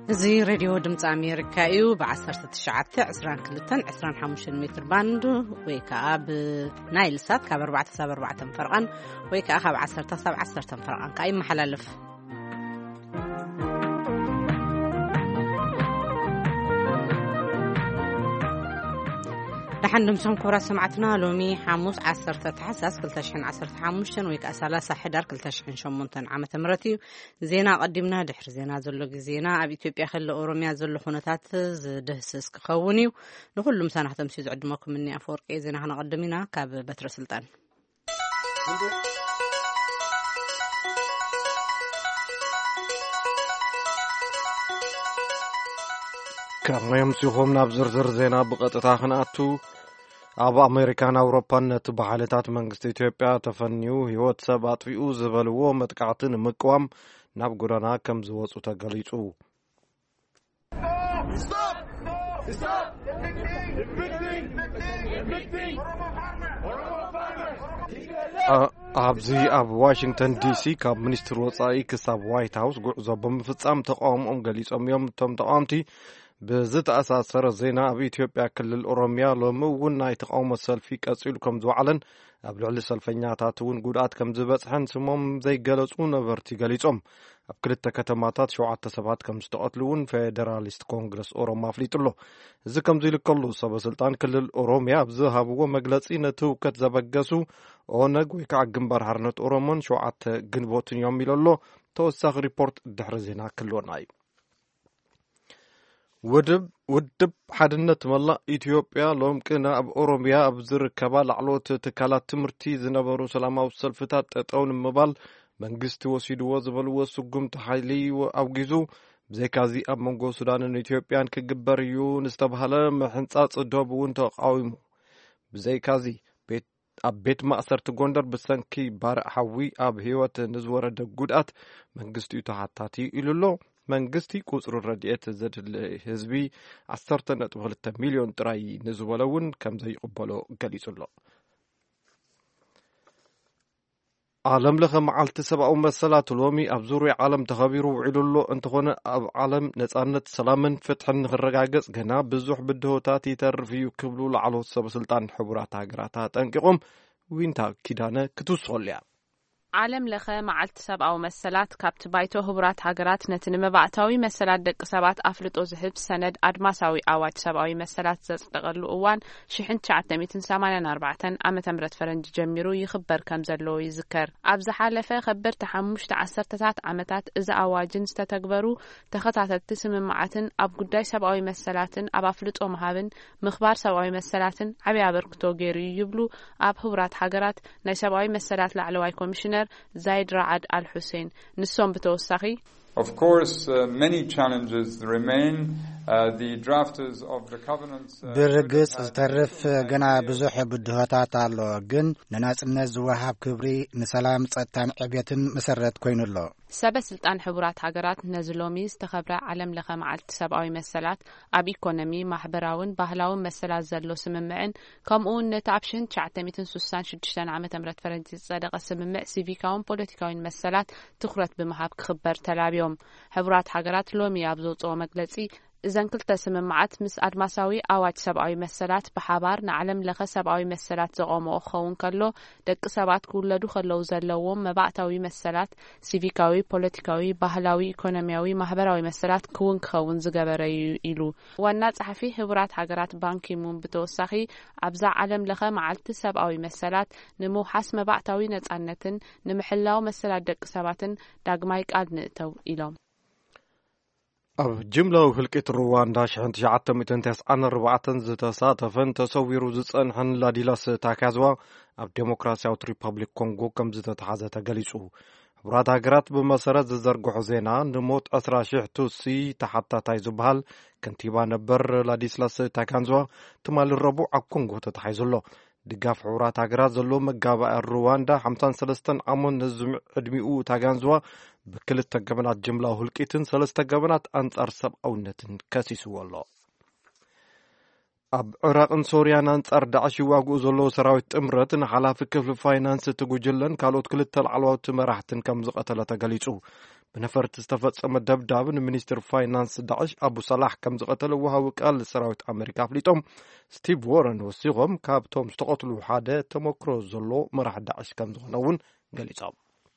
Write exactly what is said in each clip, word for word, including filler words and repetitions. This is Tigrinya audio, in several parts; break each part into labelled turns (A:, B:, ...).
A: زي راديو دمت أمريكا إيو بعشرة تشعة عشران كلتن عشران حموشن متر باند ويكا بنايل سات كابر بعد سبر بعد فرقان ويكا أخا بعشرة سبع عشرة فرقان كأي محل ألف نحن نمسهم كورا سمعتنا لومي حاموس عصرت تحساس كل تشحن عصرت حاموشن ويك أسالة حدار كل تشحن شمونتن عامة مرتي زينا قدمنا دحر زينا زلق زينا أبي إثيوبيا خل أوروميا زل خونتات دهسس كخوني نقول لهم سنة تمسيز عدمكم مني أفورك إيه زينا هنا قدمنا كاب بتر سلطان
B: كما يمسيهم نابزر زر زينا بقطة خناتو أبا أمريكان أوروبان تبحالتات منغست إثيوبيا تفنيو هيوت سبات في أوزبالو متقعتن مقوام نابقرانا كم زوصو تقليتو أبزي أب واشنطن دي سي كاب منستر وصائي كساب وايت هاوس قعزو بمفتسام تقوم أم قليتهم يوم تم تقامتي بزت أساسر زينا أبي إثيوبيا كل الأوروميا لمون ناي تقوم السلفي كأسئلكم زوعلن قبل على سلفنياتاتون قدات كم زبط حن سمم زي جلسون برتي جلسهم أبكل التكتماتات شو عت سبات كم استقتلون فيدراليست كونغرس أوروما فليتلو إذا كم زي لكلو سب سلطان كل الأوروميا بزها بو مجلسين تو كت زبجسو أونج ويكع جنبر هرنت أورومون شو عت جنبوتن يوم ميلولو توسخ ريبورت دحر زينا كله ناي ودب ودب حدنت ملا إثيوبيا لوم كنا أب أوروميا أبزر كبال علوت تكالات تمرتي زنبرو سلامة والسلفتات تقون مبال منجست وسيدو وزبل وسقم تحيلي وأوجزو بزي كازي أب منجو سودان إثيوبيا كجبر يو نستبهلا محنصات الدوب وانت قاوم بزي كازي بيت أب بيت ما أثر تجندر بسنكي بار حوي أب هيوت نزور الدجودات منجست يتحطاتي إلو منجستي قصر الرديات زد الحزبي عصرت نتوغل مليون تراي نزولون كم زي قبلو قليس الله عالم لخ معالت سبع مسلات الومي أبزوري عالم تخبيرو وعلو انتخونا عالم نتعنت سلامن فتح الرقاقس قنا بزوح بدهوتاتي ترفيو كبلو لعلو السبع سلطان حبرات هاقراتها تنققهم وينتا كدانا كتوسوليا
C: عالم لخه معلت سبعة مسلات كابت بايتو هبرات هاجرات نتن مبعتاوي مسلات دق سبات أفلت أزهب سند أدماساوي أوات سبعة مسلات زتقلو أوان شحن تعتميتن سامانا أربعة أما تمرت فرنج جميرو يخبر كم زلو يذكر أبز حالفة خبر تحمش تعسر تسعة عمتات إذا أواجن ستتكبرو تخطعت التسم معتن أب قداي سبعة مسلاتن أب أفلت أمهابن مخبار سبعة مسلاتن عبي عبركتو جيري يبلو أب هبرات هاجرات ناي سبعة مسلات لعلواي كوميشنر زايد رعد الحسين نسوم بتوسخي.
D: Of course, uh, many challenges remain. Uh, the drafters of the covenants.
E: برجس تعرف جنا بزوح بدهاتات الله جن لناس الناس وهاب كبري نسلام تان عبيتن مسرت كوين الله.
C: سبب سلطان حبرات هاجرات نزلومي استخبر علم لخم على سبعة مسلات أبي إقتصادي محبراون بهلاون مسلات زلوا سممعن كم أون نتعبشن تعتمدن سوسان شدشتن عم تمرت فرنسي صدق سممع سيفيكاون بوليتيكاون مسلات تخرت بمحب خبر تلابيوم حبرات هاجرات لومي أبزوت ومجلسي إذن كل تسممعت مس أدماساوي أوات سبعة مسلات بحبار نعلم لخ سبعة مسلات زقامو خون كله دق سبعة كل دو خلو زلوهم مبعتاوي مسلات سيفيكاوي بوليتيكاوي بهلاوي إقتصادي محبراوي مسلات كون خون زجبري إلو والناس حفي حبرات حجرات بانكي مون بتوسخي أبزع علم لخ معلت سبعة مسلات نمو حس مبعتاوي نتعنتن نمحلاو مسلات دق سبعة داقمايك أدن تو إلهم
B: أب جملة وفلكت رواندا شحن تشعت متن تسعن ربعة زتصاتفن تصوير زتصن حن لاديلاس تاكازوا أب ديمقراطية ريبابليك كونغو كم زتتحازة تجلسوا برات هاجرات بمسارات زرقو زينا نموت أسرع شيح توسي تحت تايزو بهال كنتيبا نبر لاديسلاس تاكانزوا تمال الربوع كونغو تتحيزو دقاف عورات هاجرات زلو مقابا رواندا حمسان سلستن عمون نزم ادميو تاغانزوا بكل التقبنات جملة وهلكيتن سلست تقبنات أنصار سبعونتن كاسيسو والله أب عراق سوريا أنصار داعش واقو زلو سراويت امرتن حلاف كفل فاينانس تقوجلن كالوت كل التلعلوات مراحتن كم زقتل تقليسو ብነፈርቲ ዝተፈጸመ ደብዳብ ንሚኒስትር ፋይናንስ ዳዕሽ አቡ ሰላሕ ከም ዝቀተለ ወሃዊ ቃል ሰራዊት ኣሜሪካ ኣፍሊጦም ስቲቭ ወረን ወሲቖም ካብቶም ዝተቐትሉ ሓደ ተመክሮ ዘሎ መራሒ ዳዕሽ ከም ዝኾነ እውን ገሊፆም።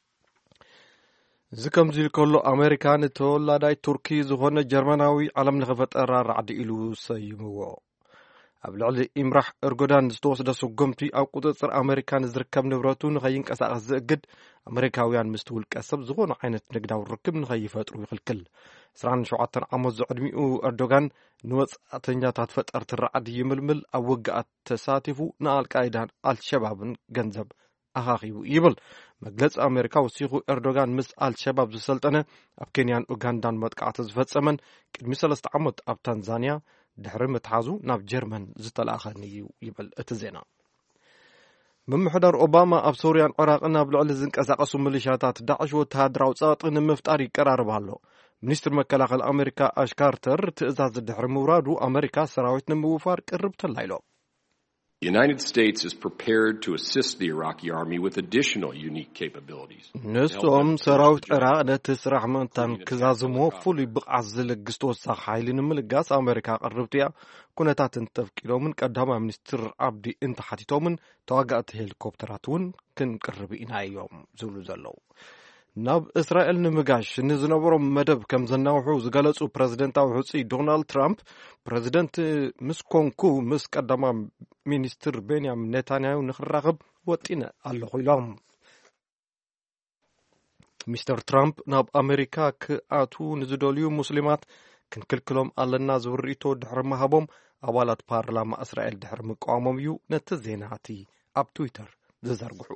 B: እዚ ከምዚ ኢሉ ከሎ ኣሜሪካ ንተወላዳይ ቱርኪ ዝኾነ ጀርመናዊ ዓለም ለኸ ፈጠራ ራዕዲ ኢሉ ሰይምዎ። ኣብ ልዕሊ ኢምራሕ ኤርዶጋን ዝተወስደ ስጉምቲ ኣብ ቁፅፅር ኣሜሪካ ንዝርከብ ንብረቱ ንኸይንቀሳቐስ ዝእግድ ኣሜሪካውያን ምስቲ ውልቀ ሰብ ዝኾነ ዓይነት ንግዳዊ ርክብ ንኸይፈጥሩ ይኽልክል። عشرين وسبعة ዓመት ዘዕድሚኡ ኤርዶጋን ንወጻእተኛታት ፈጠርቲ ራዕዲ ይምልምል ኣብ ውግኣት ተሳቲፉ ንኣልቃይዳን ኣልሸባብን ገንዘብ ኣኻኺቡ ይብል። መግለፂ ኣሜሪካ ወሲኹ ኤርዶጋን ምስ ኣልሸባብ ዝሰልጠነ ኣብ ኬንያን ኡጋንዳን መጥቃዕቲ ዝፈጸመን ቅድሚ ሰለስተ ዓመት ኣብ ታንዛንያ ድሕሪ ምትሓዙ ናብ ጀርመን ዝተላኸን እዩ ይብል እቲ ዜና። ምምሕዳር ኦባማ ኣብ ሶርያን ዕራቅን ኣብ ልዕሊ ዝንቀሳቐሱ ሚሊሻታት ዳዕሽ ወተሃደራዊ ጸቕጢ ንምፍጣር ይቀራርብ ኣሎ። ሚኒስትር መከላኸሊ ኣሜሪካ ኣሽ ካርተር ትእዛዝ ድሕሪ ምውራዱ ኣሜሪካ ሰራዊት ንምውፋር ቅርብ ተላኢሎ።
F: The United States is prepared to assist the Iraqi army with additional unique capabilities.
B: ንሶም ሰራዊት ዕራቅ ነቲ ስራሕ ምእንታን ክዛዝሞ ፍሉይ ብቕዓት ዝልግስ ተወሳኺ ሓይሊ ንምልጋስ ኣሜሪካ ቅርብትያ ኩነታትን ተፍቂዶምን ቀዳማይ ሚኒስትር ዓብዲ እንተሓቲቶምን ተዋጋእቲ ሄሊኮፕተራት እውን ክንቅርብ ኢና እዮም ዝብሉ ዘለዉ። ናብ እስራኤል ንምጋሽ ንዝነበሮም መደብ ከም ዘናውሑ ዝገለጹ ፕሬዚደንታዊ ሕፁ ዶናልድ ትራምፕ ፕሬዚደንት ምስ ኮንኩ ምስ ቀዳማ ሚኒስትር ቤንያሚን ኔታንያሁ ንኽራኸብ ወጢነ ኣለኹ ኢሎም። ሚስተር ትራምፕ ናብ ኣሜሪካ ክኣቱ ንዝደልዩ ሙስሊማት ክንክልክሎም ኣለና ዝብል ርእቶ ድሕሪ ምሃቦም ኣባላት ፓርላማ እስራኤል ድሕሪ ምቃወሞም እዩ ነቲ ዜናቲ ኣብ ትዊተር ዝዘርግሑ።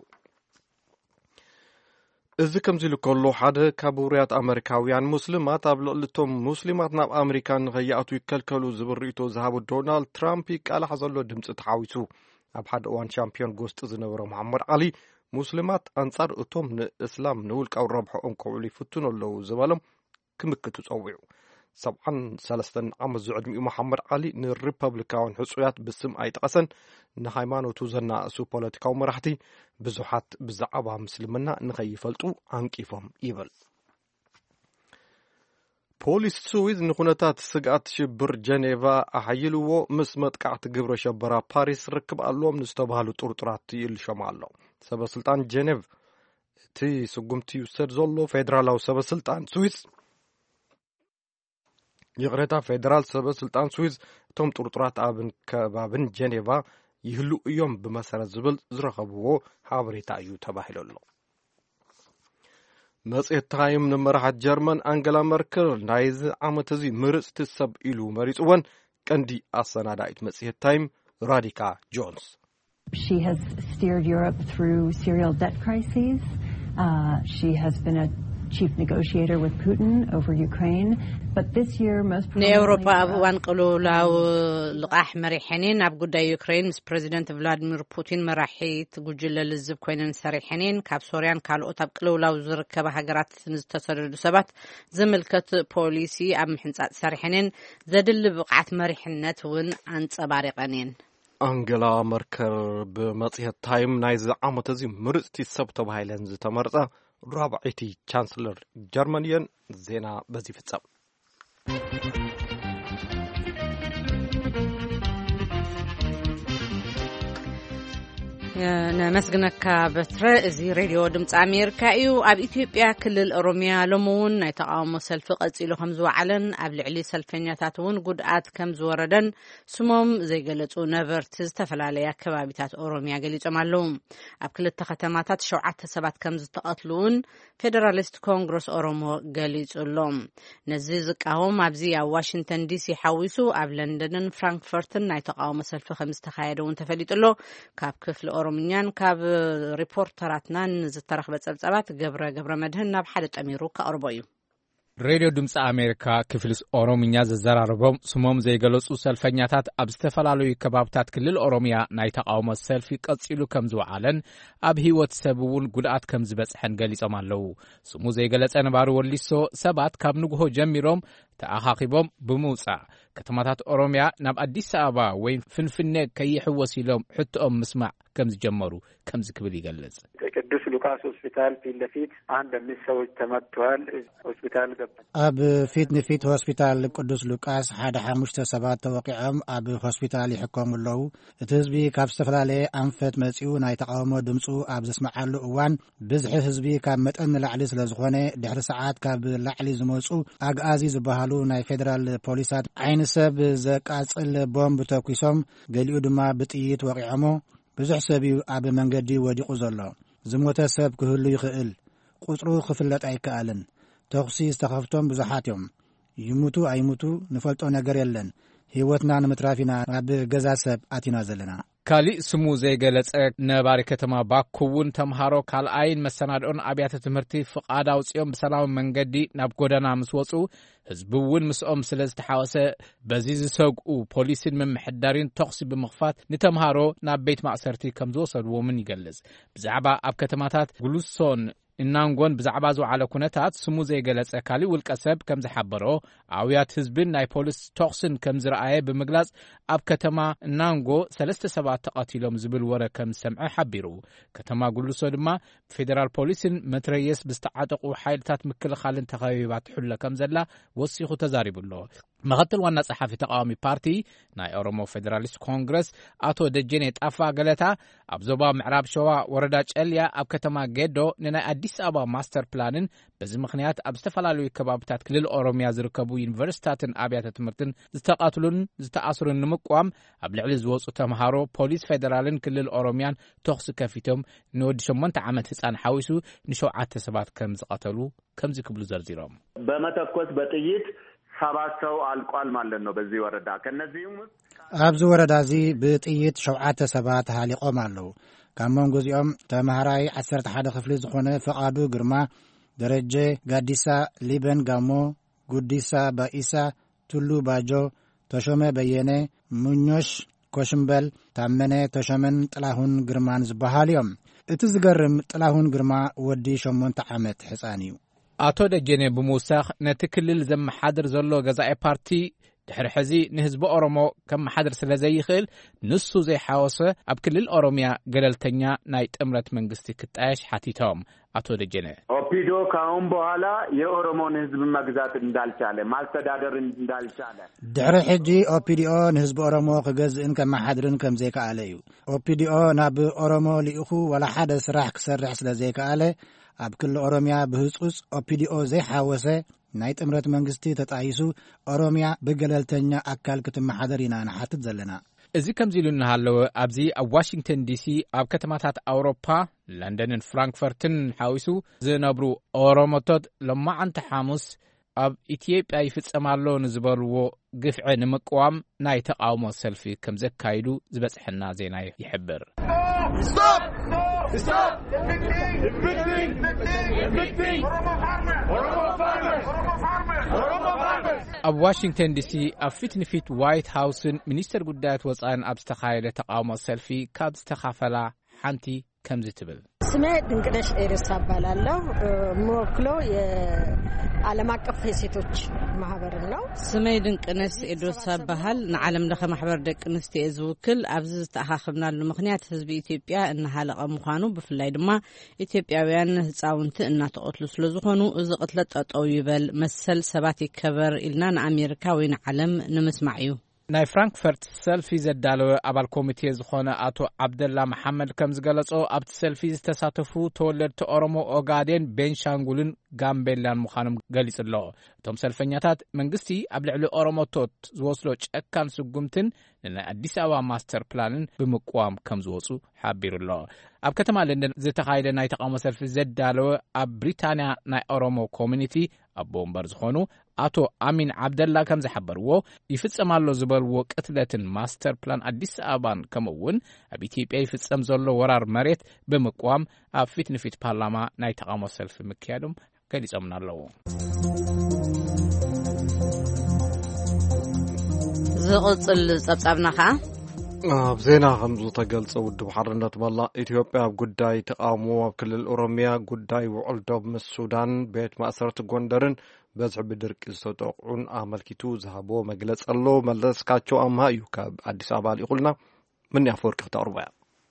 B: እዚ ከምዚ ኢሉ ከሎ ሓደ ካብ ውርያት ኣሜሪካውያን ሙስሊማት ኣብ ልዕሊቶም ሙስሊማት ናብ ኣሜሪካ ንኸይኣቱ ይከልከሉ ዝብል ርእቶ ዝሃቡ ዶናልድ ትራምፕ ይቃላሕ ዘሎ ድምፂ ተሓዊሱ። ኣብ ሓደ እዋን ሻምፒዮን ጎስጢ ዝነበረ መሐመድ ዓሊ ሙስሊማት ኣንጻር እቶም ንእስላም ንውልቃዊ ረብሖኦም ከውዕሉ ይፍትኑ ኣለዉ ዝበሎም ክምክቱ ጸዊዑ። ሰብዓን ሰለስተን ዓመት ዝዕድሚኡ መሐመድ ዓሊ ንሪፐብሊካውያን ሕፁያት ብስም ኣይጠቐሰን። ንሃይማኖቱ ዘናእሱ ፖለቲካዊ መራሕቲ ብዙሓት ብዛዕባ ምስልምና ንኸይፈልጡ ኣንቂፎም ይብል። ፖሊስ ስዊዝ ንኹነታት ስግኣት ሽብር ጀኔቫ ኣሓይልዎ ምስ መጥቃዕቲ ግብረ ሸበራ ፓሪስ ርክብ ኣለዎም ንዝተባሃሉ ጥርጡራት ይልሾም ኣሎ። ሰበስልጣን ጀኔቭ እቲ ስጉምቲ ይውሰድ ዘሎ ፌደራላዊ ሰበስልጣን ስዊዝ ይቕሬታ ፌደራል ሰበስልጣን ስዊዝ እቶም ጥርጡራት ኣብን ከባብን ጀኔቫ ይህሉ እዮም ብመሰረት ዝብል ዝረኸብዎ ሓበሬታ እዩ ተባሂሉ ኣሎ። መጽሔት ታይም ንመራሕት ጀርመን አንገላ መርከል ናይዚ ዓመት እዚ ምርፅቲ ሰብ ኢሉ መሪፅወን ቀንዲ ኣሰናዳኢት መጽሔት ታይም ራዲካ ጆንስ
G: She has steered Europe through serial debt crises. Uh, she has been a chief negotiator with Putin over Ukraine, but this year most
A: ንኤውሮፓ ኣብ እዋን ቅልውላው ልቓሕ መሪሐኔን ኣብ ጉዳይ ዩክሬን ምስ ፕሬዚደንት ቭላድሚር ፑቲን መራሒት ጉጅለ ልዝብ ኮይነን ሰሪሐኔን ካብ ሶርያን ካልኦት ኣብ ቅልውላው ዝርከባ ሃገራት ዝተሰደዱ ሰባት ዝምልከት ፖሊሲ ኣብ ምሕንጻጽ ሰሪሐኔን ዘድሊ ብቕዓት መሪሕነት እውን ኣንጸባሪቐኔን።
B: አንገላ መርከል ብመጽሔት ታይም ናይዚ ዓመት እዚ ምርፅቲ ሰብ ተባሂለን ዝተመርጻ ራብዒቲ ቻንስለር ጀርመንየን ዜና በዚ ፍጸም።
A: ነመስግነካ በትረ እዚ ሬድዮ ድምፂ ኣሜሪካ እዩ። ኣብ ኢትዮጵያ ክልል ኦሮሚያ ሎሚ እውን ናይ ተቃውሞ ሰልፊ ቀፂሉ ከም ዝወዓለን ኣብ ልዕሊ ሰልፈኛታት እውን ጉድኣት ከም ዝወረደን ስሞም ዘይገለጹ ነበርቲ ዝተፈላለየ ከባቢታት ኦሮሚያ ገሊጾም ኣለዉ። ኣብ ክልተ ከተማታት ሸውዓተ ሰባት ከም ዝተቐትሉን ፌደራሊስት ኮንግረስ ኦሮሞ ገሊጹሎም። ነዚ ዝቃወም ኣብዚ ኣብ ዋሽንግተን ዲሲ ሓዊሱ ኣብ ለንደንን ፍራንክፈርትን ናይ ተቃውሞ ሰልፊ ከም ዝተካየደ እውን ተፈሊጡሎ። ካብ ክፍሊ ኦሮምኛን ካብ ሪፖርተራትናን ዝተረኽበ ጸብጸባት ገብረ ገብረ መድህን ናብ ሓደ ጠሚሩ ከቕርቦ እዩ።
H: ሬድዮ ድምፂ ኣሜሪካ ክፍልስ ኦሮምኛ ዘዘራርቦም ስሞም ዘይገለጹ ሰልፈኛታት ኣብ ዝተፈላለዩ ከባብታት ክልል ኦሮሚያ ናይ ተቃውሞ ሰልፊ ቀፂሉ ከም ዝወዓለን ኣብ ህይወት ሰብ እውን ጉድኣት ከም ዝበጽሐን ገሊጾም ኣለዉ። ስሙ ዘይገለጸ ነባሪ ወሊሶ ሰባት ካብ ንግሆ ጀሚሮም ተኣኻኺቦም ብምውጻእ ከተማታት ኦሮሚያ ናብ ኣዲስ አበባ ወይ ፍንፍኔ ከይሕወስ ኢሎም ሕቶኦም ምስማዕ ከም ዝጀመሩ ከም ዝክብል ይገልጽ።
I: ቅዱስ ሉቃስ ሉቃስ ሆስፒታል ፊት ለፊት አንድ አምስት ሰዎች ተመትተዋል። ሆስፒታል ገባን።
E: ኣብ ፊት ንፊት ሆስፒታል ቅዱስ ሉቃስ ሓደ ሓሙሽተ ሰባት ተወቂዖም ኣብ ሆስፒታል ይሕከሙ ኣለዉ። እቲ ህዝቢ ካብ ዝተፈላለየ ኣንፈት መጺኡ ናይ ተቃውሞ ድምፁ ኣብ ዘስመዓሉ እዋን ብዝሒ ህዝቢ ካብ መጠን ንላዕሊ ስለ ዝኾነ ድሕሪ ሰዓት ካብ ላዕሊ ዝመፁ ኣግኣዚ ዝበሃሉ ናይ ፌደራል ፖሊሳት ዓይኒ ሰብ ዘቃጽል ቦምብ ተኩሶም ገሊኡ ድማ ብጥይት ወቂዖሞ ብዙሕ ሰብ ኣብ መንገዲ ወዲቁ ዘሎ ዝሞተ ሰብ ክህሉ ይኽእል ቁጥሩ ክፍለጥ ኣይከኣልን ተኹሲ ዝተኸፍቶም ብዙሓት እዮም ይሙቱ ኣይሙቱ ንፈልጦ ነገር የለን ህይወትና ንምትራፊና ኣብ ገዛ ሰብ ኣቲና ዘለና
H: ካሊእ ስሙ ዘይገለጸ ነባሪ ከተማ ባኮ እውን ተምሃሮ ካልኣይን መሰናድኦን ኣብያተ ትምህርቲ ፍቓድ ኣውፅኦም ብሰላም መንገዲ ናብ ጎደና ምስ ወፁ ህዝቢ እውን ምስኦም ስለ ዝተሓወሰ በዚ ዝሰግኡ ፖሊስን ምምሕዳርን ተኽሲ ብምኽፋት ንተምሃሮ ናብ ቤት ማእሰርቲ ከም ዝወሰድዎምን ይገልጽ። ብዛዕባ ኣብ ከተማታት ጉሉሶን እናንጎን ብዛዕባ ዝውዓለ ኩነታት ስሙ ዘይገለጸ ካሊእ ውልቀ ሰብ ከም ዝሓበሮ ኣውያት ህዝብን ናይ ፖሊስ ተኽስን ከም ዝረኣየ ብምግላጽ ኣብ ከተማ እናንጎ ሰለስተ ሰባት ተቐቲሎም ዝብል ወረ ከም ዝሰምዐ ሓቢሩ። ከተማ ጉሉሶ ድማ ፌደራል ፖሊስን መትረየስ ብዝተዓጠቑ ሓይልታት ምክልኻልን ተኸቢባ ትሕሎ ከም ዘላ ወሲኹ ተዛሪቡሎ። ምክትል ዋና ጸሓፊ ተቃዋሚ ፓርቲ ናይ ኦሮሞ ፌደራሊስት ኮንግረስ አቶ ደጀኔ ጣፋ ገለታ ኣብ ዞባ ምዕራብ ሸዋ ወረዳ ጨልያ ኣብ ከተማ ጌዶ ንናይ አዲስ አበባ ማስተር ፕላንን በዚ ምክንያት ኣብ ዝተፈላለዩ ከባቢታት ክልል ኦሮሚያ ዝርከቡ ዩኒቨርሲቲታትን ኣብያተ ትምህርትን ዝተቃትሉን ዝተኣስሩን ንምቋም ኣብ ልዕሊ ዝወፁ ተምሃሮ ፖሊስ ፌደራልን ክልል ኦሮሚያን ተኽሲ ከፊቶም ንወዲ ሸሞንተ ዓመት ህፃን ሓዊሱ ንሸውዓተ ሰባት ከም ዝቀተሉ ከምዚ ክብሉ ዘርዚሮም
J: በመተኮስ በጥይት ሰባት ሰው አልቋል ማለት ነው። በዚህ ወረዳ ከነዚህም
E: ኣብዚ ወረዳ እዚ ብጥይት ሸውዓተ ሰባት ሃሊቆም ኣለዉ። ካብ መንጎ እዚኦም ተምሃራይ ዓሰርተ ሓደ ክፍሊ ዝኾነ ፈቃዱ ግርማ፣ ደረጀ ጋዲሳ፣ ሊበን ጋሞ፣ ጉዲሳ ባኢሳ፣ ቱሉ ባጆ፣ ተሾመ በየነ፣ ሙኞሽ ኮሽምበል፣ ታመነ ተሾመን ጥላሁን ግርማን ዝበሃሉ እዮም። እቲ ዝገርም ጥላሁን ግርማ ወዲ ሸሞንተ ዓመት ህፃን እዩ።
H: አቶ ደጀኔ ብምውሳኽ ነቲ ክልል ዘመሓድር ዘሎ ገዛኤ ፓርቲ ድሕሪ ሕዚ ንህዝቢ ኦሮሞ ከም መሓድር ስለ ዘይኽእል ንሱ ዘይሓወሰ ኣብ ክልል ኦሮሚያ ገለልተኛ ናይ ጥምረት መንግስቲ ክጣየሽ ሓቲቶም። አቶ ደጀኔ
J: ኦፒዶ ካሁን በኋላ የኦሮሞን ህዝብ መግዛት እንዳልቻለ ማስተዳደር እንዳልቻለ
E: ድሕሪ ሕጂ ኦፒዲኦ ንህዝቢ ኦሮሞ ክገዝእን ከም መሓድርን ከም ዘይከኣለ እዩ። ኦፒዲኦ ናብ ኦሮሞ ሊኢኹ ወላ ሓደ ስራሕ ክሰርሕ ስለ ዘይከኣለ ኣብ ክልል ኦሮሚያ ብህጹጽ ኦፒዲኦ ዘይሓወሰ ናይ ጥምረት መንግስቲ ተጣይሱ ኦሮሚያ ብገለልተኛ ኣካል ክትመሓደር ኢና ንሓትት ዘለና።
H: እዚ ከምዚ ኢሉ እናሃለወ ኣብዚ ኣብ ዋሽንግተን ዲሲ ኣብ ከተማታት ኣውሮፓ ለንደንን ፍራንክፈርትን ሓዊሱ ዝነብሩ ኦሮሞቶት ሎማዓንቲ ሓሙስ ኣብ ኢትዮጵያ ይፍጸማሎ ንዝበልዎ ግፍዒ ንምቅዋም ናይ ተቃውሞ ሰልፊ ከም ዘካይዱ ዝበጽሐና ዜና ይሕብር።
K: Stop! Stop! Evicting! Evicting! Evicting! Oromo farmers! Oromo farmers! Oromo farmers!
H: ኣብ ዋሽንግተን ዲሲ ኣብ ፊት ንፊት ዋይት ሃውስን ሚኒስተር ጉዳያት ወፃኢን ኣብ ዝተኻየደ ተቃውሞ ሰልፊ ካብ ዝተኻፈላ ሓንቲ ከምዚ ትብል
L: ስሜ ድንቅነሽ ኤርሳ እባላለሁ። ምወክለው የዓለም አቀፍ የሴቶች ማህበር ነው።
A: ስሜ ድንቅነሽ ኤርሳ ባህል ንዓለም ለኸ ማህበር ደቂ ኣንስትዮ ዝውክል ኣብዚ ዝተኣኻኽብናሉ ምክንያት ህዝቢ ኢትዮጵያ እናሃለቐ ምዃኑ ብፍላይ ድማ ኢትዮጵያውያን ህፃውንቲ እናተቐትሉ ስለ ዝኾኑ እዚ ቅትለት ጠጠው ይበል መሰል ሰባት ይከበር ኢልና ንኣሜሪካ ወይ ንዓለም ንምስማዕ እዩ።
H: ናይ ፍራንክፈርት ሰልፊ ዘዳለወ ኣባል ኮሚቴ ዝኾነ አቶ ዓብደላ መሐመድ ከም ዝገለጾ ኣብቲ ሰልፊ ዝተሳተፉ ተወለድቲ ኦሮሞ ኦጋዴን፣ ቤንሻንጉልን ጋምቤላን ምዃኖም ገሊጹ ኣሎ። እቶም ሰልፈኛታት መንግስቲ ኣብ ልዕሊ ኦሮሞቶት ዝወስዶ ጨካን ስጉምትን ንናይ ኣዲስ አበባ ማስተር ፕላንን ብምቋም ከም ዝወፁ ሓቢሩ ኣሎ። ኣብ ከተማ ለንደን ዝተኻየደ ናይ ተቃውሞ ሰልፊ ዘዳለወ ኣብ ብሪታንያ ናይ ኦሮሞ ኮሚኒቲ ኣቦ እምበር ዝኾኑ አቶ አሚን ዓብደላ ከም ዝሓበርዎ ይፍጸማሎ ዝበልዎ ቅትለትን ማስተር ፕላን አዲስ አበባን ከምኡውን ኣብ ኢትዮጵያ ይፍጸም ዘሎ ወራር መሬት ብምቋም ኣብ ፊት ንፊት ፓርላማ ናይ ተቃውሞ ሰልፊ ምክያዶም ገሊጾምና ኣለዎ።
A: ዝቕጽል ጸብጻብና ኸዓ
B: ኣብ ዜና ከም ዝተገልጸ ውድብ ሓርነት መላእ ኢትዮጵያ ኣብ ጉዳይ ተቃውሞ ኣብ ክልል ኦሮሚያ ጉዳይ ውዕል ዶብ ምስ ሱዳን ቤት ማእሰርቲ ጎንደርን በዝሒ ብድርቂ ዝተጠቕዑን ኣመልኪቱ ዝሃቦ መግለጽ ኣሎ። መለስካቸው ኣምሃ እዩ ካብ ኣዲስ ኣበባ ሊቁልና ምን ያፈወርቂ ክተቕርቦ እያ።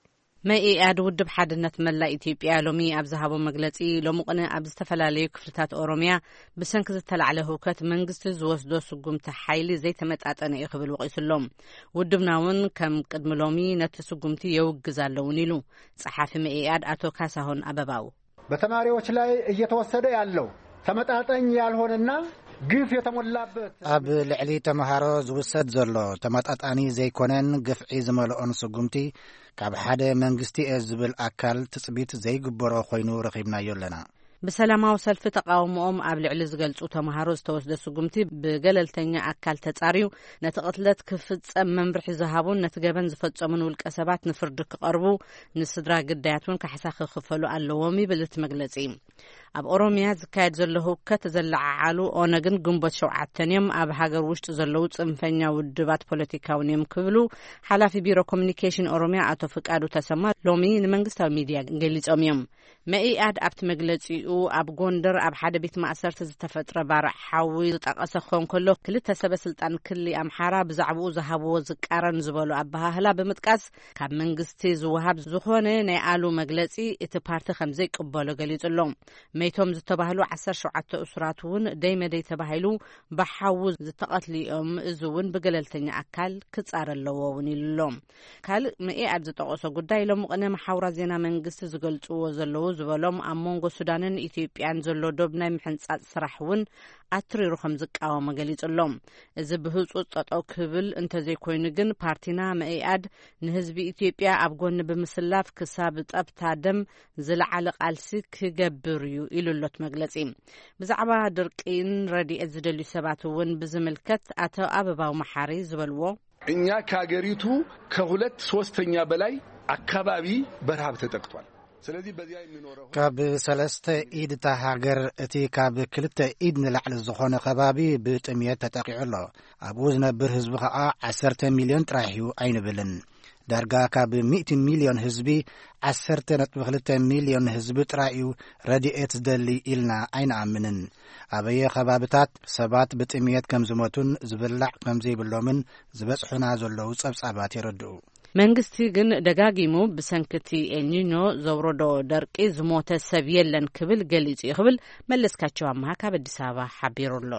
A: መኢአድ ውድብ ሓድነት መላእ ኢትዮጵያ ሎሚ ኣብ ዝሃቦ መግለጺ ሎሙቕነ ኣብ ዝተፈላለዩ ክፍልታት ኦሮምያ ብሰንኪ ዝተላዕለ ህውከት መንግስቲ ዝወስዶ ስጉምቲ ሓይሊ ዘይተመጣጠነ እዩ ክብል ወቒሱሎም ውድብና እውን ከም ቅድሚ ሎሚ ነቲ ስጉምቲ የውግዝ ኣለውን ኢሉ ጸሓፊ መኢአድ አቶ ካሳሁን አበባው
M: በተማሪዎች ላይ እየተወሰደ ያለው ተመጣጣኝ ያልሆነና ግፍ የተሞላበት
E: ኣብ ልዕሊ ተማሃሮ ዝውሰድ ዘሎ ተመጣጣኒ ዘይኮነን ግፍዒ ዝመልኦን ስጉምቲ ካብ ሓደ መንግስቲ እየ ዝብል ኣካል ትጽቢት ዘይግበሮ ኮይኑ ረኺብናዮ ኣለና
A: ብሰላማዊ ሰልፊ ተቃውሞኦም ኣብ ልዕሊ ዝገልጹ ተማሃሮ ዝተወስደ ስጉምቲ ብገለልተኛ ኣካል ተጻርዩ ነቲ ቅትለት ክፍጸም መምርሒ ዝሃቡን ነቲ ገበን ዝፈጸሙን ውልቀ ሰባት ንፍርዲ ክቐርቡ ንስድራ ግዳያት እውን ካሕሳ ክኽፈሉ ኣለዎም ይብል እቲ መግለጺ ኣብ ኦሮምያ ዝካየድ ዘሎ ህውከት ዘለዓዓሉ ኦነግን ግንቦት ሸውዓተን እዮም ኣብ ሃገር ውሽጢ ዘለው ጽንፈኛ ውድባት ፖለቲካውን እዮም ክብሉ ሓላፊ ቢሮ ኮሚኒኬሽን ኦሮምያ አቶ ፍቃዱ ተሰማ ሎሚ ንመንግስታዊ ሚድያ ገሊጾም እዮም መኢአድ ኣብቲ መግለጺኡ ኣብ ጎንደር ኣብ ሓደ ቤት ማእሰርቲ ዝተፈጥረ ባርዕ ሓዊ ዝጠቐሰ ክኸውን ከሎ ክልተ ሰበስልጣን ክሊ ኣምሓራ ብዛዕባኡ ዝሃብዎ ዝቃረን ዝበሉ ኣባህላ ብምጥቃስ ካብ መንግስቲ ዝወሃብ ዝኾነ ናይ ኣሉ መግለጺ እቲ ፓርቲ ከም ዘይቅበሎ ገሊጹሎም መይቶም ዝተባህሉ ዓሰርተ ሸውዓተ እስራት እውን ደይ መደይ ተባሂሉ ብሓዊ ዝተቐትሊኦም እዚ እውን ብገለልተኛ ኣካል ክጻረ ኣለዎ እውን ኢሉሎም ካልእ መኢአድ ዝጠቐሶ ጉዳይ ሎሙቕነ ማሕበራት ዜና መንግስቲ ዝገልጽዎ ዘለዉ ዝበሎም ኣብ መንጎ ሱዳንን ኢትዮጵያን ዘሎ ዶብ ናይ ምሕንጻጽ ስራሕ እውን ኣትሪሩ ከም ዝቃወሞ ገሊጹሎም እዚ ብህጹጽ ጠጠው ክብል እንተዘይኮይኑ ግን ፓርቲና መኢአድ ንህዝቢ ኢትዮጵያ ኣብ ጎኒ ብምስላፍ ክሳብ ጠብታ ደም ዝለዓለ ቃልሲ ክገብር እዩ ኢሉሎት መግለጺ ብዛዕባ ድርቂን ረድኤት ዝደልዩ ሰባት እውን ብዝምልከት አቶ አበባው መሐሪ ዝበልዎ
N: እኛ ከሀገሪቱ ከሁለት ሶስተኛ በላይ አካባቢ በረሃብ ተጠቅቷል ስለዚህ በዚያ የሚኖረው
E: ካብ ሰለስተ ኢድ ታ ሃገር እቲ ካብ ክልተ ኢድ ንላዕሊ ዝኾነ ከባቢ ብጥምየት ተጠቂዑ ኣሎ ኣብኡ ዝነብር ህዝቢ ከዓ ዓሰርተ ሚልዮን ጥራሕ እዩ ኣይንብልን ዳርጋ ካብ ሚእቲ ሚልዮን ህዝቢ ዓሰርተ ነጥቢ ክልተ ሚልዮን ህዝቢ ጥራሕ እዩ ረድኤት ዝደሊ ኢልና ኣይንኣምንን ኣበየ ከባብታት ሰባት ብጥምየት ከም ዝሞቱን ዝብላዕ ከም ዘይብሎምን ዝበጽሑና ዘለዉ ጸብጻባት ይረድኡ
A: መንግስቲ ግን ደጋጊሙ ብሰንክቲ ኤልኒኖ ዘውረዶ ደርቂ ዝሞተ ሰብ የለን ክብል ገሊጹ ይኽብል መለስካቸው ኣምሃ ካብ አዲስ አበባ ሓቢሩሎ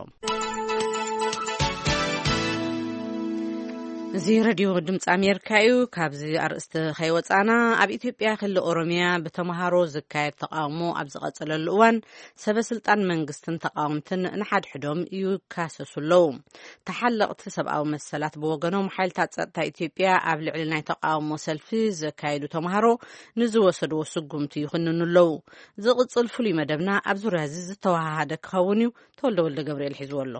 A: እዚ ሬድዮ ድምፂ ኣሜሪካ እዩ ካብዚ ኣርእስቲ ኸይወፃና ኣብ ኢትዮጵያ ክልል ኦሮምያ ብተማሃሮ ዝካየድ ተቃውሞ ኣብ ዝቐጸለሉ እዋን ሰበስልጣን መንግስትን ተቃውምትን ንሓድሕዶም ይካሰሱ ኣለዉ ተሓለቕቲ ሰብኣዊ መሰላት ብወገኖም ሓይልታት ጸጥታ ኢትዮጵያ ኣብ ልዕሊ ናይ ተቃውሞ ሰልፊ ዘካየዱ ተማሃሮ ንዝወሰድዎ ስጉምቲ ይኽንኑ ኣለዉ ዝቕጽል ፍሉይ መደብና ኣብ ዙርያ እዚ ዝተዋሃሃደ ክኸውን እዩ ተወልደ ወልደ ገብርኤል ሒዝዎ ኣሎ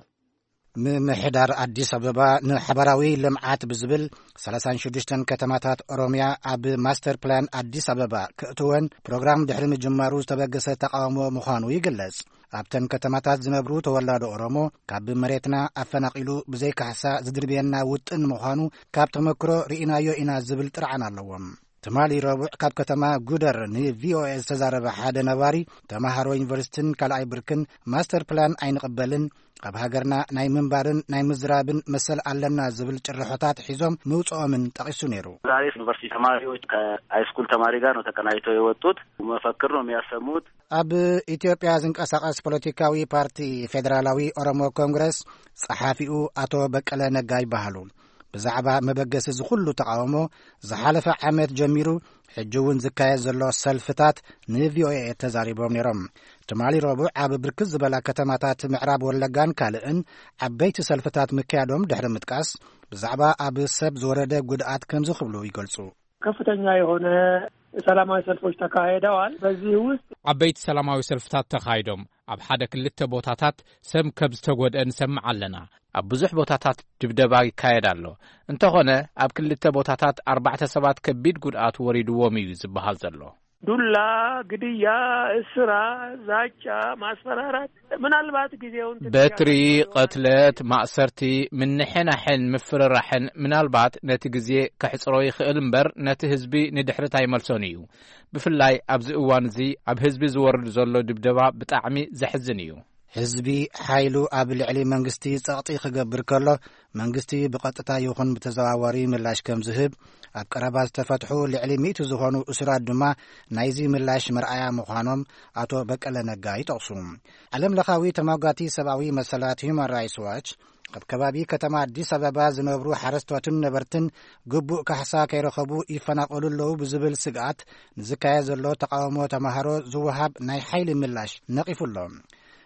E: ምምሕዳር አዲስ አበባ ንሓበራዊ ልምዓት ብዝብል ሰላሳ ወሽዱሽተ ከተማታት ኦሮምያ ኣብ ማስተር ፕላን አዲስ አበባ ክእትወን ፕሮግራም ድሕሪ ምጅማሩ ዝተበገሰ ተቃውሞ ምዃኑ ይግለጽ ኣብተን ከተማታት ዝነብሩ ተወላዶ ኦሮሞ ካብ መሬትና ኣፈናቂሉ ብዘይ ካሕሳ ዝድርብየና ውጥን ምዃኑ ካብ ተመክሮ ርኢናዮ ኢና ዝብል ጥርዓን ኣለዎም ትማሊ ረቡዕ ካብ ከተማ ጉደር ንቪኦኤ ዝተዛረበ ሓደ ነባሪ ተማሃሮ ዩኒቨርሲቲን ካልኣይ ብርክን ማስተር ፕላን ኣይንቕበልን ኣብ ሃገርና ናይ ምንባርን ናይ ምዝራብን መሰል ኣለና ዝብል ጭርሖታት ሒዞም ምውጽኦምን ጠቂሱ ነይሩ
O: ዛሬ ዩኒቨርሲቲ ተማሪዎች ከሃይስኩል ተማሪ ጋር ነው ተቀናጅተው የወጡት መፈክር ነው የሚያሰሙት
E: ኣብ ኢትዮጵያ ዝንቀሳቀስ ፖለቲካዊ ፓርቲ ፌደራላዊ ኦሮሞ ኮንግረስ ጸሓፊኡ አቶ በቀለ ነጋ ይባሃሉ ብዛዕባ መበገሲ ዝኹሉ ተቃውሞ ዝሓለፈ ዓመት ጀሚሩ ሕጂ እውን ዝካየድ ዘሎ ሰልፍታት ንቪኦኤ ተዛሪቦም ነይሮም ትማሊ ረቡዕ ኣብ ብርክት ዝበላ ከተማታት ምዕራብ ወለጋን ካልእን ዓበይቲ ሰልፍታት ምክያዶም ድሕሪ ምጥቃስ ብዛዕባ ኣብ ሰብ ዝወረደ ጉድኣት ከም ዝኽብሉ ይገልጹ
P: ከፍተኛ የሆነ ሰላማዊ ሰልፎች ተካሂደዋል በዚህ ውስጥ
H: ዓበይቲ ሰላማዊ ሰልፍታት ተካሂዶም ኣብ ሓደ ክልተ ቦታታት ሰብ ከም ዝተጎድአ ንሰምዕ ኣለና ኣብ ብዙሕ ቦታታት ድብደባ ይካየድ ኣሎ እንተኾነ ኣብ ክልተ ቦታታት ኣርባዕተ ሰባት ከቢድ ጉድኣት ወሪድዎም እዩ ዝበሃል ዘሎ
P: ዱላ ግድያ እስራ ዛቻ ማስፈራራት ምናልባት ጊዜውን
H: በትሪ ቀትለት ማእሰርቲ ምንሕናሕን ምፍርራሕን ምናልባት ነቲ ግዜ ከሕጽሮ ይኽእል እምበር ነቲ ህዝቢ ንድሕሪት ኣይመልሶን እዩ ብፍላይ ኣብዚ እዋን እዚ ኣብ ህዝቢ ዝወርድ ዘሎ ድብደባ ብጣዕሚ ዘሕዝን እዩ
E: ህዝቢ ሓይሉ ኣብ ልዕሊ መንግስቲ ጸቕጢ ክገብር ከሎ መንግስቲ ብቐጥታ ይኹን ብተዘዋዋሪ ምላሽ ከም ዝህብ ኣብ ቀረባ ዝተፈትሑ ልዕሊ ሚእቲ ዝኾኑ እስራት ድማ ናይዚ ምላሽ መርኣያ ምዃኖም ኣቶ በቀለ ነጋ ይጠቕሱ። ዓለም ለኻዊ ተሟጋቲ ሰብኣዊ መሰላት ሂውማን ራይትስ ዋች ኣብ ከባቢ ከተማ አዲስ አበባ ዝነብሩ ሓረስቶትን ነበርትን ግቡእ ካሕሳ ከይረኸቡ ይፈናቀሉ ኣለዉ ብዝብል ስግኣት ንዝካየድ ዘሎ ተቃውሞ ተማሃሮ ዝወሃብ ናይ ሓይሊ ምላሽ ነቒፉሎም።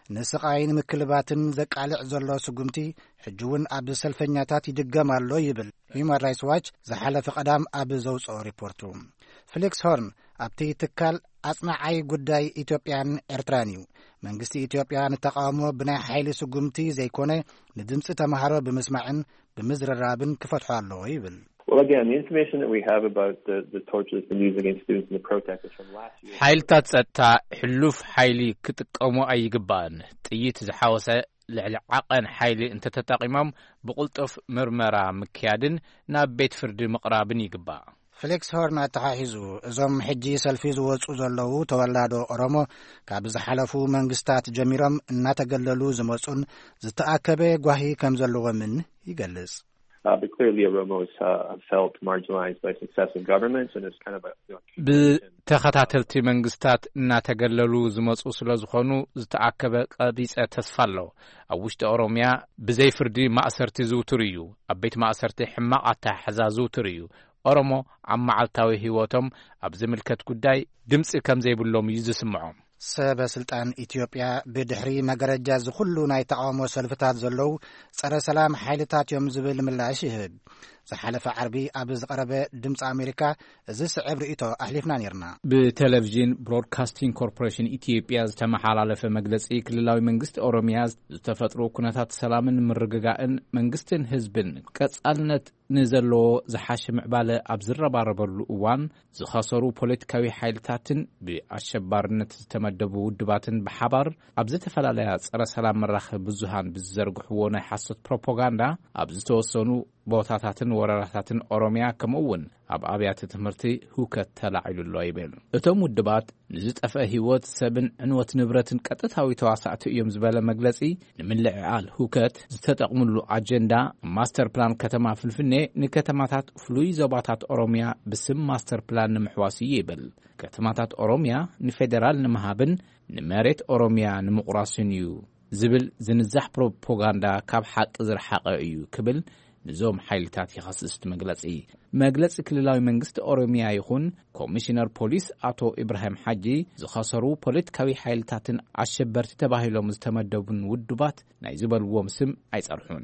E: ንስቃይን ምክልባትን ዘቃልዕ ዘሎ ስጉምቲ ሕጂ እውን ኣብ ሰልፈኛታት ይድገም ኣሎ ይብል ሂውማን ራይትስ ዋች ዝሓለፈ ቀዳም ኣብ ዘውፅኦ ሪፖርቱ። ፌሊክስ ሆርን ኣብቲ ትካል ኣጽናዓይ ጉዳይ ኢትዮጵያን ኤርትራን እዩ። መንግስቲ ኢትዮጵያ ንተቃውሞ ብናይ ሓይሊ ስጉምቲ ዘይኮነ ንድምፂ ተማሃሮ ብምስማዕን ብምዝረራብን ክፈትሖ ኣለዎ ይብል።
Q: Well, again, the information that we have about the, the tortures been used against students and the protesters from last year...
H: ሓይልታት ጸጥታ ሕሉፍ ሓይሊ ክጥቀሙ ኣይግባእን። ጥይት ዝሓወሰ ልዕሊ ዓቐን ሓይሊ እንተተጠቂሞም ብቁልጡፍ ምርመራ ምክያድን ናብ ቤት ፍርዲ ምቕራብን ይግባእ።
E: ፌሊክስ ሆርን ኣተሓሒዙ እዞም ሕጂ ሰልፊ ዝወፁ ዘለዉ ተወላዶ ኦሮሞ ካብ ዝሓለፉ መንግስታት ጀሚሮም እናተገለሉ ዝመፁን ዝተኣከበ ጓሂ ከም ዘለዎምን ይገልጽ።
Q: Uh, but clearly Oromos uh, felt marginalized by successive governments and it's kind of a... You know,
H: ብተኸታተልቲ መንግስታት እናተገለሉ ዝመፁ ስለ ዝኾኑ ዝተኣከበ ቀቢጸ ተስፋ ኣሎ። ኣብ ውሽጢ ኦሮምያ ብዘይ ፍርዲ ማእሰርቲ ዝውትር እዩ። ኣብ ቤት ማእሰርቲ ሕማቕ ኣተሓሕዛ ዝውትር እዩ። ኦሮሞ ኣብ መዓልታዊ ህይወቶም ኣብ ዝምልከት ጉዳይ ድምፂ ከም ዘይብሎም እዩ ዝስምዖም። ሰበ ስልጣን ኢትዮጵያ ብድሕሪ መገረጃ ዝኹሉ ናይ ተቃውሞ ሰልፍታት ዘለዉ ጸረ ሰላም ሓይልታት እዮም ዝብል ምላሽ ይህብ። ዝሓለፈ ዓርቢ ኣብ ዝቐረበ ድምፂ ኣሜሪካ እዚ ስዕብ ርእቶ ኣሕሊፍና ነርና። ብቴሌቪዥን ብሮድካስቲንግ ኮርፖሬሽን ኢትዮጵያ ዝተመሓላለፈ መግለጺ ክልላዊ መንግስቲ ኦሮሚያ ዝተፈጥሩ ኩነታት ሰላምን ምርግጋእን መንግስትን ህዝብን ቀጻልነት ንዘለዎ ዝሓሸ ምዕባለ ኣብ ዝረባረበሉ እዋን ዝኸሰሩ ፖለቲካዊ ሓይልታትን ብኣሸባርነት ዝተመደቡ ውድባትን ብሓባር ኣብ ዝተፈላለያ ጸረ ሰላም መራኸቢ ብዙሃን ብዝዘርግሕዎ ናይ ሓሰት ፕሮፓጋንዳ ኣብ ዝተወሰኑ ቦታታትን ወረራታትን ኦሮሚያ ከምኡውን ኣብ ኣብያተ ትምህርቲ ሁከት ተላዒሉሎ ይብል። እቶም ውድባት ንዝጠፍአ ህይወት ሰብን ዕንወት ንብረትን ቀጥታዊ ተዋሳእቲ እዮም ዝበለ መግለጺ ንምልዕዓል ሁከት ዝተጠቕሙሉ ኣጀንዳ ማስተር ፕላን ከተማ ፍልፍኔ ንከተማታት ፍሉይ ዞባታት ኦሮሚያ ብስም ማስተር ፕላን ንምሕዋስ ይብል። ከተማታት ኦሮሚያ ንፌደራል ንምሃብን ንመሬት ኦሮሚያ ንምቁራስን እዩ ዝብል ዝንዛሕ ፕሮፓጋንዳ ካብ ሓቂ ዝረሓቐ እዩ ክብል ንዞም ሓይልታት ይኸስስ መግለጺ። መግለጺ ክልላዊ መንግስቲ ኦሮሚያ ይኹን ኮሚሽነር ፖሊስ አቶ ኢብራሂም ሓጂ ዝኸሰሩ ፖለቲካዊ ሓይልታትን ኣሸበርቲ ተባሂሎም ዝተመደቡን ውድባት ናይ ዝበልዎም ስም ኣይጸርሑን።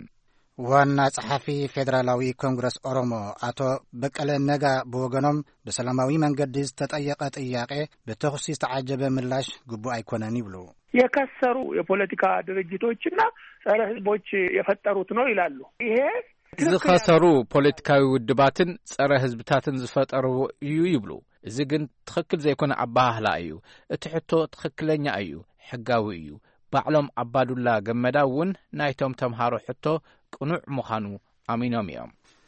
H: ዋና ጸሓፊ ፌደራላዊ ኮንግረስ ኦሮሞ አቶ በቀለ ነጋ ብወገኖም በሰላማዊ መንገዲ ዝተጠየቀ ጥያቄ በተኹሲ ዝተዓጀበ ምላሽ ግቡእ አይኮነን ይብሉ።
P: የከሰሩ የፖለቲካ ድርጅቶችና ጸረ ህዝቦች የፈጠሩት ነው ይላሉ። ይሄ
H: ዝኸሰሩ ፖለቲካዊ ውድባትን ጸረ ህዝብታትን ዝፈጠሩ እዩ ይብሉ። እዚ ግን ትክክል ዘይኮነ ኣባህላ እዩ። እቲ ሕቶ ትክክለኛ እዩ፣ ሕጋዊ እዩ። ባዕሎም ኣባዱላ ገመዳ እውን ናይቶም ተምሃሮ ሕቶ ቅኑዕ ምዃኑ ኣሚኖም እዮም።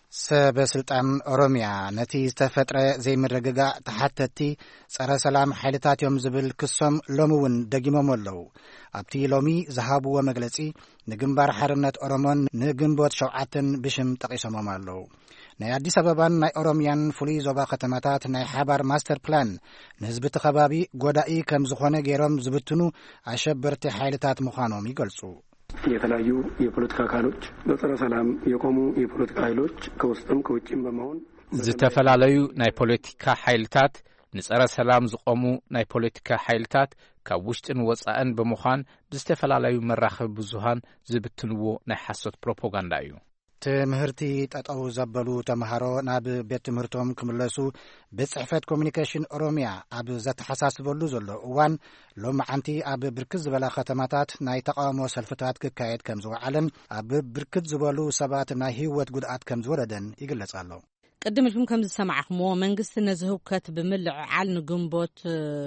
H: ሰበ ስልጣን ኦሮሚያ ነቲ ዝተፈጥረ ዘይምርግጋእ ተሓተቲ ጸረ ሰላም ሓይልታት እዮም ዝብል ክሶም ሎሚ እውን ደጊሞም ኣለዉ። ኣብቲ ሎሚ ዝሃብዎ መግለጺ ንግንባር ሓርነት ኦሮሞን ንግንቦት ሸውዓተን ብሽም ጠቂሶሞም ኣለዉ። ናይ አዲስ አበባን ናይ ኦሮሚያን ፍሉይ ዞባ ከተማታት ናይ ሓባር ማስተር ፕላን ንህዝቢ ተኸባቢ ጎዳኢ ከም ዝኾነ ገይሮም ዝብትኑ አሸበርቲ ሓይልታት ምዃኖም ይገልጹ።
R: የተለያዩ የፖለቲካ አካሎች በጸረ ሰላም የቆሙ የፖለቲካ ኃይሎች ከውስጥም ከውጭም በመሆን ዝተፈላለዩ ናይ ፖለቲካ ኃይልታት ንጸረ ሰላም ዝቆሙ ናይ ፖለቲካ ኃይልታት ካብ ውሽጥን ወጻእን ብምዃን ብዝተፈላለዩ መራኸቢ ብዙሃን ዝብትንዎ ናይ ሓሰት ፕሮፓጋንዳ እዩ። ትምህርቲ ጠጠው ዘበሉ ተምሃሮ ናብ ቤት ትምህርቶም ክምለሱ ብጽሕፈት ኮሚኒኬሽን ኦሮሚያ ኣብ ዘተሓሳስበሉ ዘሎ እዋን ሎማዓንቲ ኣብ ብርክት ዝበላ ከተማታት ናይ ተቃውሞ ሰልፍታት ክካየድ ከም ዝወዓለን ኣብ ብርክት ዝበሉ ሰባት ናይ ህይወት ጉድኣት ከም ዝወረደን ይግለጽ ኣሎ።
A: ቅድም ኢልኩም ከም ዝሰማዕኹምዎ መንግስቲ ነዚ ህውከት ብምልዕዓል ንግንቦት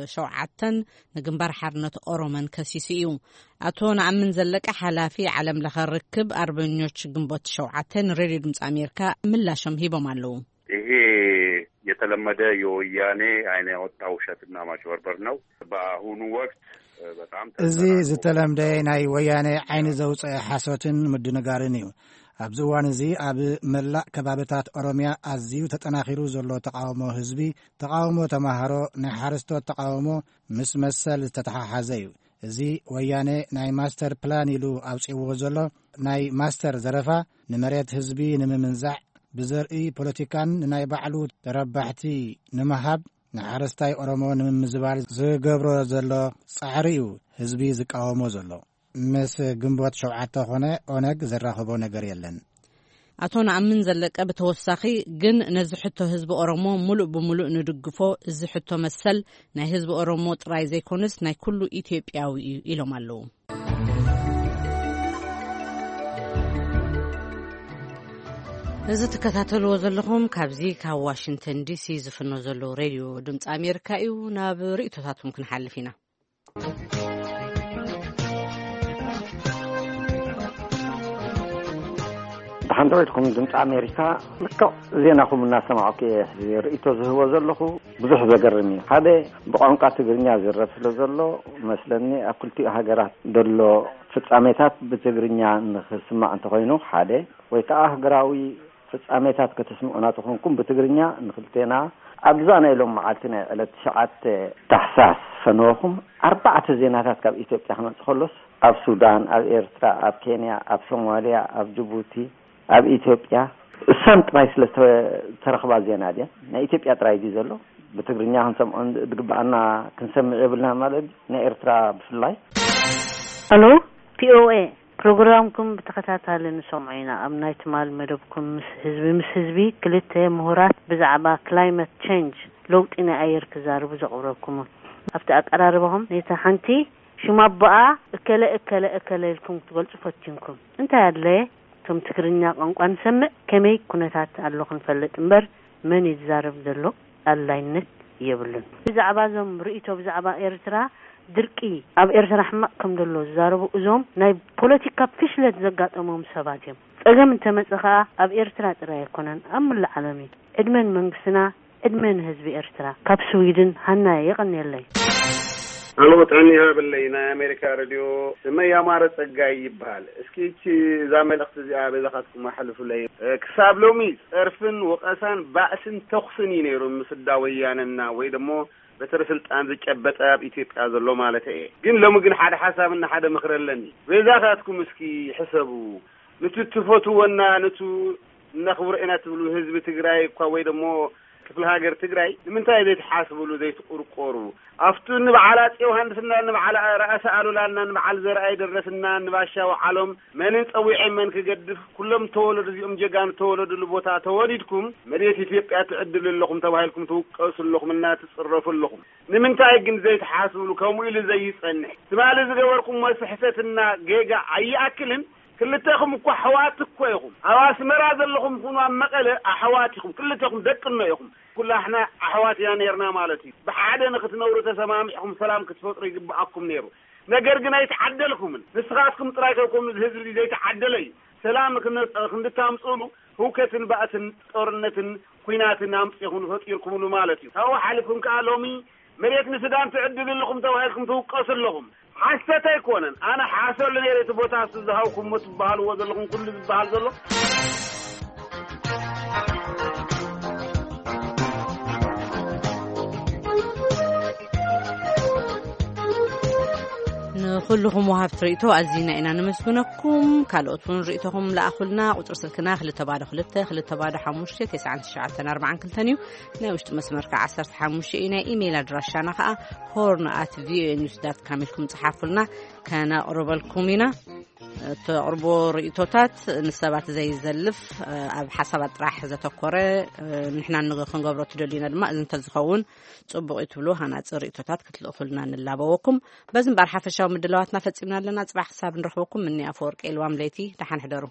A: ሸውዓተን ንግንባር ሓርነት ኦሮሞን ከሲሱ እዩ። አቶ ነአምን ዘለቀ ሓላፊ ዓለም ለኸ ርክብ አርበኞች ግንቦት ሸውዓተን ሬዲዮ ድምፅ አሜሪካ ምላሽም ሂቦም አለው።
S: ይሄ የተለመደ የወያኔ አይነ ያወጣ ውሸትና ማጭበርበር ነው። በአሁኑ ወቅት
E: እዚ ዝተለምደ ናይ ወያነ ዓይኒ ዘውፅአ ሓሶትን ምድንጋርን እዩ። ኣብዚ እዋን እዚ ኣብ መላእ ከባቢታት ኦሮምያ ኣዝዩ ተጠናኺሩ ዘሎ ተቃውሞ ህዝቢ፣ ተቃውሞ ተማሃሮ፣ ናይ ሓረስቶት ተቃውሞ ምስ መሰል ዝተተሓሓዘ እዩ። እዚ ወያነ ናይ ማስተር ፕላን ኢሉ ኣውፂዎ ዘሎ ናይ ማስተር ዘረፋ ንመሬት ህዝቢ ንምምንዛዕ ብዘርኢ ፖለቲካን ናይ ባዕሉ ተረባሕቲ ንምሃብ ንሓረስታይ ኦሮሞ ንምምዝባል ዝገብሮ ዘሎ ጻዕሪ እዩ ህዝቢ ዝቃወሞ ዘሎ። ምስ ግንቦት ሸውዓተ ኾነ ኦነግ ዘራኽቦ ነገር የለን።
A: ኣቶ ነኣምን ዘለቀ ብተወሳኺ ግን ነዚ ሕቶ ህዝቢ ኦሮሞ ሙሉእ ብሙሉእ ንድግፎ እዚ ሕቶ መሰል ናይ ህዝቢ ኦሮሞ ጥራይ ዘይኮንስ ናይ ኩሉ ኢትዮጵያዊ እዩ ኢሎም ኣለዉ። እዚ ትከታተልዎ ዘለኹም ካብዚ ካብ ዋሽንግተን ዲሲ ዝፍኖ ዘሎ ሬድዮ ድምፂ ኣሜሪካ እዩ። ናብ ርእቶታቱም ክንሓልፍ ኢና።
S: ብሓንደበትኩም ድምፂ ኣሜሪካ ልክዕ ዜናኹም እናሰማዕኩ ርእቶ ዝህቦ ዘለኹ ብዙሕ ዘገርም እዩ። ሓደ ብቋንቋ ትግርኛ ዝረፍ ስለ ዘሎ መስለኒ ኣብ ክልቲኡ ሃገራት ዘሎ ፍጻሜታት ብትግርኛ ንኽስማዕ እንተኮይኑ ሓደ ወይ ከዓ ሃገራዊ ፍጻሜታት ከተስምዑና ተኾንኩም ብትግርኛ ንክልቴና ኣብዛና ኢሎም መዓልቲ ናይ ዕለት ሸዓተ ታሕሳስ ፈነወኹም ኣርባዕተ ዜናታት ካብ ኢትዮጵያ ክመጽእ ከሎስ ኣብ ሱዳን፣ ኣብ ኤርትራ፣ ኣብ ኬንያ፣ ኣብ ሶማልያ፣ ኣብ ጅቡቲ፣ ኣብ ኢትዮጵያ እሳን ጥራይ ስለ ተረኽባ ዜና ድያ ናይ ኢትዮጵያ ጥራይ ዲ ዘሎ ብትግርኛ ክንሰምዖ ድግባአና ክንሰምዕ የብልና ማለት ናይ ኤርትራ ብፍላይ።
T: አሎ ፒኦኤ ፕሮግራምኩም ብተከታታሊ ንሰምዒና ኣብ ናይ ትማል መደብኩም ምስ ህዝቢ ምስ ህዝቢ ክልተ ምሁራት ብዛዕባ ክላይመት ቼንጅ ለውጢ ናይ ኣየር ክዛረቡ ዘቕርበኩም ኣብቲ ኣቀራርበኩም ነታ ሓንቲ ሽማባኣ እከለ እከለ እከለ ኢልኩም ትገልጹ ፈትንኩም እንታይ ኣለ ቶም ትግርኛ ቋንቋ ንሰምዕ ከመይ ኩነታት ኣሎ ክንፈልጥ እምበር መን ይዛረብ ዘሎ ኣላይነት የብሉን። ብዛዕባ ዞም ርእቶ ብዛዕባ ኤርትራ ድርቂ ኣብ ኤርትራ ሕማቅ ከም ዘሎ ዝዛረቡ እዞም ናይ ፖለቲካ ፍሽለት ዘጋጠሞም ሰባት እዮም። ጸገም እንተመጽኻ ኣብ ኤርትራ ጥራይ ኣይኮነን ኣብ ሙሉእ ዓለም እዩ። ዕድመን መንግስትና ዕድመን ህዝቢ ኤርትራ ካብ ስዊድን ሃና የቀንየለይ
U: አሎ ጥዕኒያ ብለይ ናይ ኣሜሪካ ሬድዮ ስመይ ኣማረ ጸጋይ ይበሃል። እስኪ እቺ ዛመልእኽቲ እዚኣ በዛኻትኩም ኣሕልፉለይ። ክሳብ ሎሚ ጸርፍን ወቀሳን ባእስን ተኹስን እዩ ነይሩ ምስዳ ወያነና ወይ ደሞ በተረ ስልጣን ዝጨበጠ ኣብ ኢትዮጵያ ዘሎ ማለት እዩ። ግን ሎሚ ግን ሓደ ሓሳብና ሓደ ምክር ኣለኒ። በዛኻትኩም እስኪ ሕሰቡ ንቱ ትፈትወና ንቱ ነኽብር ኢና ትብሉ ህዝቢ ትግራይ እኳ ወይ ደሞ ክፍለ ሃገር ትግራይ ንምንታይ ዘይተሓስብሉ ዘይትቁርቆሩ ኣፍቱ ንበዓላ ዮሐንስና ንበዓላ ራእሰ ኣሉላና ንበዓል ዘርአይ ደረስና ንባሻው ዓለም መንን ፀዊዕ መን ክገድፍ ኩሎም ተወለዱ እዚኦም ጀጋን ተወለዱሉ ቦታ ተወሊድኩም መሬት ኢትዮጵያ ትዕድል ለኩም ተባሂልኩም ትውቀሱለኩም እና ትጽረፉለኩም ንምንታይ ግን ዘይተሓስብሉ ከምኡ ኢሉ ዘይጸንሕ ትባለ ዝገበርኩም መስሕሰትና ጌጋ ኣያክልን ክልተኹም እኮ ሕዋት እኮ ይኹም ኣዋስ መራ ዘለኹም ኩኑ ኣብ መቐለ ኣሕዋትኹም ክልተኹም ደቅና ይኹም ኩላሕና ኣሕዋት ያ ነርና ማለት እዩ። ብሓደ ንኽትነብሩ ተሰማሚዕኹም ሰላም ክትፈጥሩ ይግባአኩም ነይሩ። ነገር ግን ኣይተዓደልኩምን ንስኻትኩም ጥራይ ከብኩም ህዝቢ ዘይተዓደለ እዩ። ሰላም ክንድታምጽሉ ሁከትን ባእትን ጦርነትን ኩናትን ኣምጽኹም ፈጢርኩምሉ ማለት እዩ። ታው ሓልኩም ከዓ ሎሚ መሬት ንሱዳን ትዕድልልኩም ተባሂልኩም ትውቀሱለኩም حسيت يكونن انا حاسل لي ريت زهاوكم متبال وذلكم كل زبال زلو
A: نخلهم وهاب فريتو أزينا إنا نمسكنكم كالوتون ريتهم لأخلنا وتر سلكنا خلي تبادل خلته خلي تبادل حموشة تسعة تسعة أربعة كل ثانيو نوشت مسمر كعسر حموشة إنا إيميل أدرسنا خا هورن at v news dot com لكم تحفلنا كان قرب لكمينا تقربوا ريتوتات نسبات زي الزلف بحسب راح إذا تقرأ نحن نغخن قبل تدلينا الماء إذا تزخون تصبغ يتبلو هنا ريتوتات كتلقفلنا نلعبوكم بزن برحف الشاو من دلواتنا فتسيبنا لنا تصبح حساب نروحوكم مني أفورك إلوام ليتي لحن حضروا.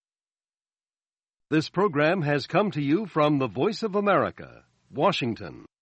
V: This program has come to you from the Voice of America, Washington.